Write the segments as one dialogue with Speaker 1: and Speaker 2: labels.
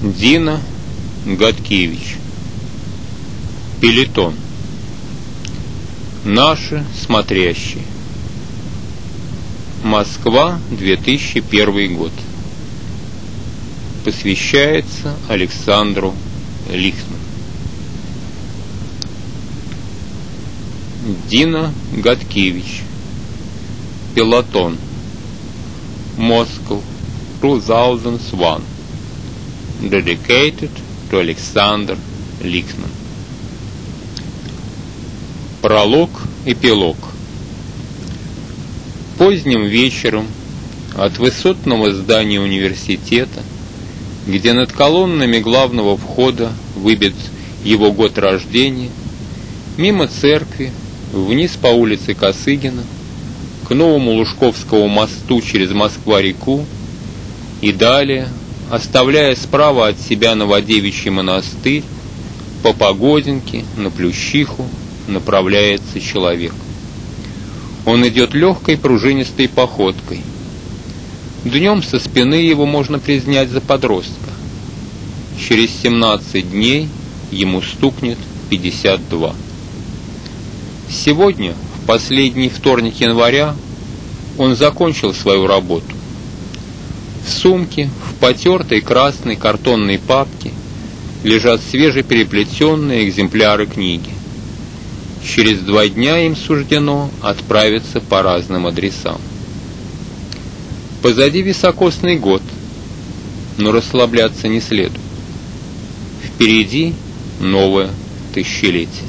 Speaker 1: Дина Гадкевич. Пелетон. Наши смотрящие. Москва, 2001 год. Посвящается Александру Лихтману. Дина Гадкевич. Пелотон. Moscow, 2001. Dedicated to Alexander Lichtman. Пролог, эпилог. Поздним вечером от высотного здания университета, где над колоннами главного входа выбит его год рождения, мимо церкви, вниз по улице Косыгина, к новому Лужковскому мосту через Москва-реку и далее, оставляя справа от себя Новодевичий монастырь, по Погодинке, на Плющиху направляется человек. Он идет легкой пружинистой походкой. Днем со спины его можно признать за подростка. Через 17 дней ему стукнет 52. Сегодня, в последний вторник января, он закончил свою работу. В сумке, в потертой красной картонной папке лежат свежепереплетенные экземпляры книги. Через 2 дня им суждено отправиться по разным адресам. Позади високосный год, но расслабляться не следует. Впереди новое тысячелетие.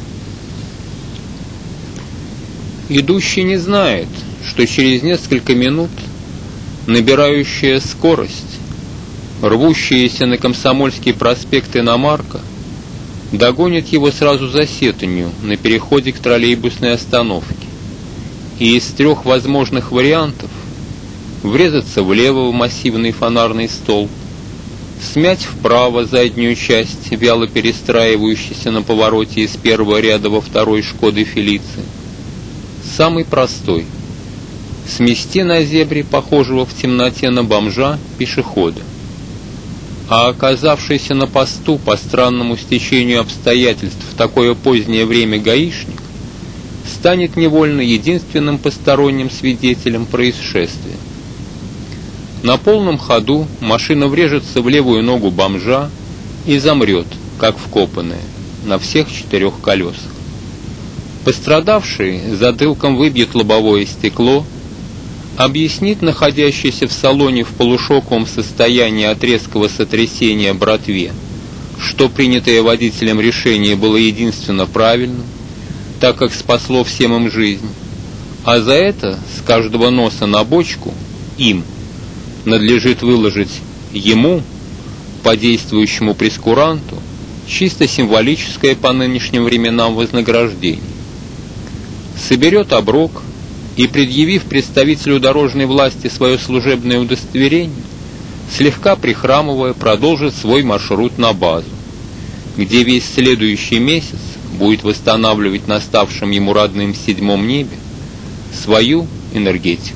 Speaker 1: Идущий не знает, что через несколько минут набирающая скорость, рвущаяся на Комсомольский проспект иномарка, догонит его сразу за Сетенью на переходе к троллейбусной остановке, и из 3 возможных вариантов врезаться влево в массивный фонарный столб, смять вправо заднюю часть вяло перестраивающейся на повороте из первого ряда во второй Шкоды Фелиции. Самый простой — смести на зебре похожего в темноте на бомжа пешехода. А оказавшийся на посту по странному стечению обстоятельств в такое позднее время гаишник станет невольно единственным посторонним свидетелем происшествия. На полном ходу машина врежется в левую ногу бомжа и замрет, как вкопанная, на всех 4 колесах. Пострадавший затылком выбьет лобовое стекло, объяснит находящийся в салоне в полушоковом состоянии от резкого сотрясения братве, что принятое водителем решение было единственно правильным, так как спасло всем им жизнь, а за это с каждого носа на бочку им надлежит выложить ему, по действующему прескуранту, чисто символическое по нынешним временам вознаграждение. Соберет оброк и, предъявив представителю дорожной власти свое служебное удостоверение, слегка прихрамывая, продолжит свой маршрут на базу, где весь следующий месяц будет восстанавливать на ставшем ему родным 7-м небе свою энергетику.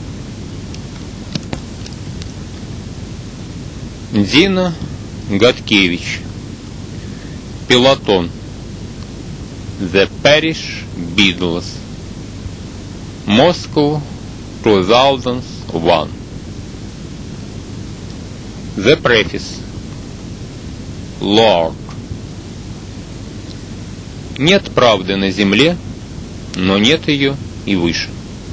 Speaker 1: Дина Гадкевич. Пелотон. The Parish Beatles. Moscow, 2001. The Preface. Lord. Нет правды на земле, но нет ее и выше.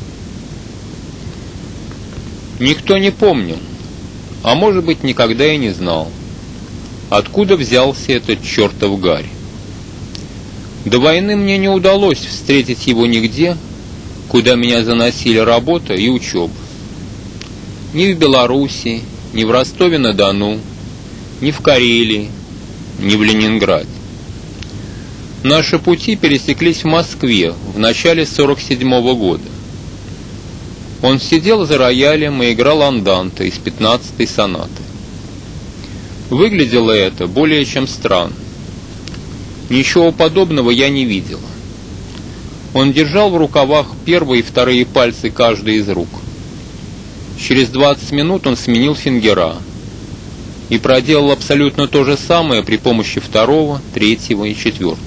Speaker 1: Никто не помнил, а может быть никогда и не знал, откуда взялся этот чертов Гарри. До войны мне не удалось встретить его нигде, куда меня заносили работа и учеба. Ни в Белоруссии, ни в Ростове-на-Дону, ни в Карелии, ни в Ленинграде. Наши пути пересеклись в Москве в начале 47-го года. Он сидел за роялем и играл анданте из 15-й сонаты. Выглядело это более чем странно. Ничего подобного я не видела. Он держал в рукавах первые и вторые пальцы каждой из рук. Через 20 минут он сменил фингера. и проделал абсолютно то же самое при помощи второго, третьего и четвертого.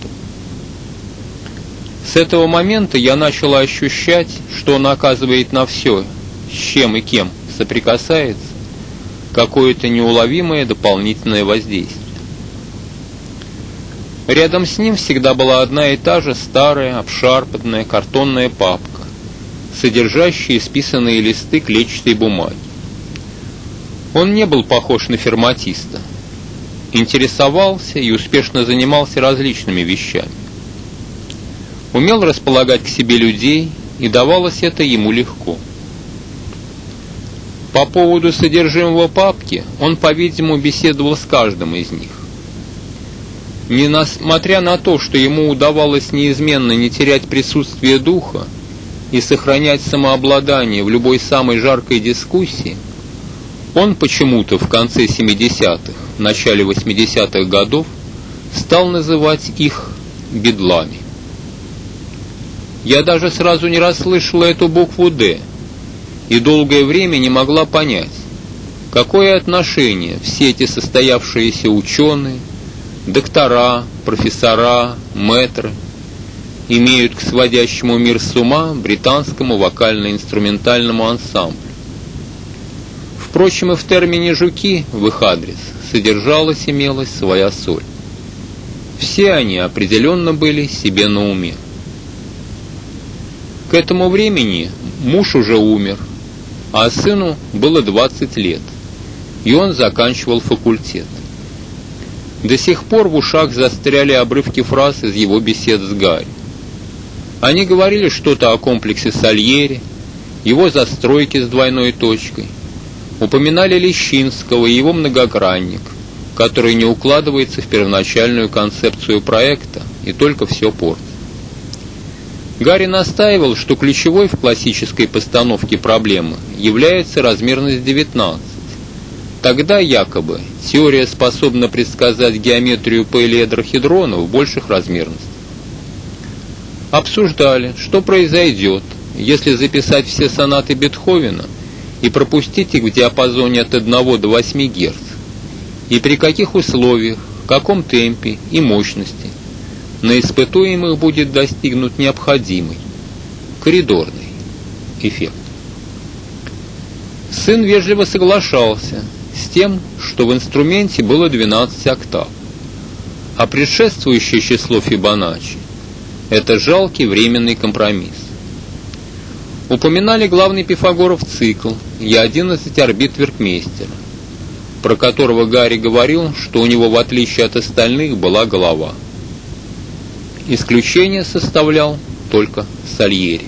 Speaker 1: С этого момента я начал ощущать, что он оказывает на все, с чем и кем соприкасается, какое-то неуловимое дополнительное воздействие. Рядом с ним всегда была одна и та же старая, обшарпанная картонная папка, содержащая исписанные листы клетчатой бумаги. Он не был похож на ферматиста, интересовался и успешно занимался различными вещами. Умел располагать к себе людей, и давалось это ему легко. По поводу содержимого папки он, по-видимому, беседовал с каждым из них. Несмотря на то, что ему удавалось неизменно не терять присутствие духа и сохранять самообладание в любой самой жаркой дискуссии, он почему-то в конце 70-х, начале 80-х годов стал называть их бедлами. Я даже сразу не расслышала эту букву «Д» и долгое время не могла понять, какое отношение все эти состоявшиеся ученые, доктора, профессора, мэтры имеют к сводящему мир с ума британскому вокально-инструментальному ансамблю. Впрочем, и в термине «жуки» в их адрес имелась своя соль. Все они определенно были себе на уме. К этому времени муж уже умер, а сыну было 20 лет, и он заканчивал факультет. До сих пор в ушах застряли обрывки фраз из его бесед с Гарри. Они говорили что-то о комплексе Сальери, его застройке с двойной точкой, упоминали Лещинского и его многогранник, который не укладывается в первоначальную концепцию проекта и только все портит. Гарри настаивал, что ключевой в классической постановке проблемы является размерность 19. Тогда якобы теория способна предсказать геометрию полиэдрохедрона в больших размерностях. Обсуждали, что произойдет, если записать все сонаты Бетховена и пропустить их в диапазоне от 1 до 8 Гц, и при каких условиях, в каком темпе и мощности на испытуемых будет достигнут необходимый коридорный эффект. Сын вежливо соглашался с тем, что в инструменте было 12 октав, а предшествующее число Фибоначчи – это жалкий временный компромисс. Упоминали главный Пифагоров цикл и 11 орбит Веркмейстера, про которого Гарри говорил, что у него, в отличие от остальных, была голова. Исключение составлял только Сальери.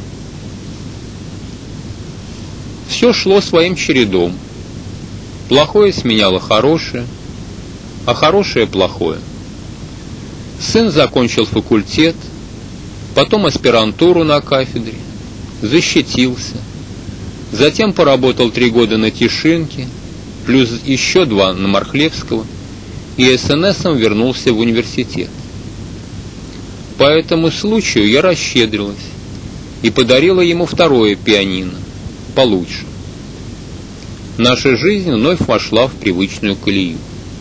Speaker 1: Все шло своим чередом. Плохое сменяло хорошее, а хорошее – плохое. Сын закончил факультет, потом аспирантуру на кафедре, защитился, затем поработал 3 года на Тишинке, плюс еще 2 на Мархлевского, и СНСом вернулся в университет. По этому случаю я расщедрилась и подарила ему второе пианино, получше. Наша жизнь вновь вошла в привычную колею.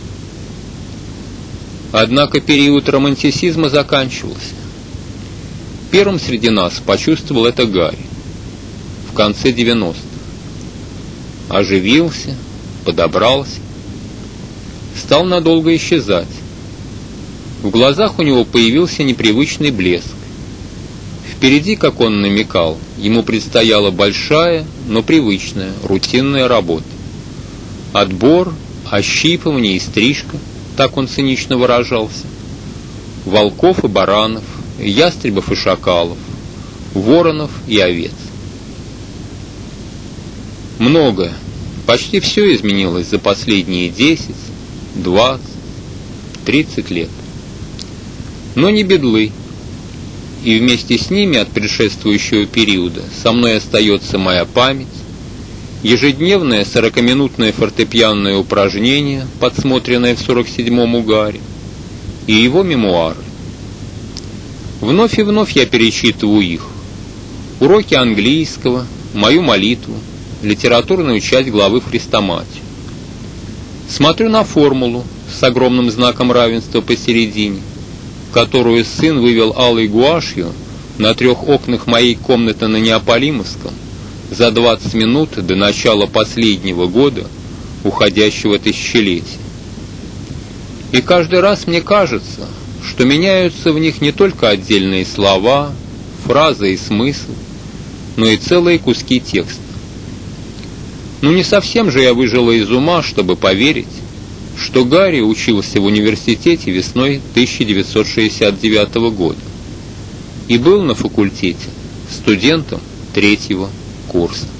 Speaker 1: Однако период романтицизма заканчивался. Первым среди нас почувствовал это Гарри в конце 90-х. Оживился, подобрался, стал надолго исчезать. В глазах у него появился непривычный блеск. Впереди, как он намекал, ему предстояла большая, но привычная, рутинная работа. Отбор, ощипывание и стрижка, так он цинично выражался, волков и баранов, ястребов и шакалов, воронов и овец. Многое, почти все изменилось за последние 10, 20, 30 лет. Но не бедлы, и вместе с ними от предшествующего периода со мной остается моя память, ежедневное 40-минутное фортепианное упражнение, подсмотренное в 47-м Гарри, и его мемуары. Вновь и вновь я перечитываю их. Уроки английского, мою молитву, литературную часть главы в Хрестоматию. Смотрю на формулу с огромным знаком равенства посередине, которую сын вывел алой гуашью на 3 окнах моей комнаты на Неаполимовском за 20 минут до начала последнего года уходящего тысячелетия. И каждый раз мне кажется, что меняются в них не только отдельные слова, фразы и смысл, но и целые куски текста. Ну не совсем же я выжила из ума, чтобы поверить, что Гарри учился в университете весной 1969 года и был на факультете студентом 3-го курса.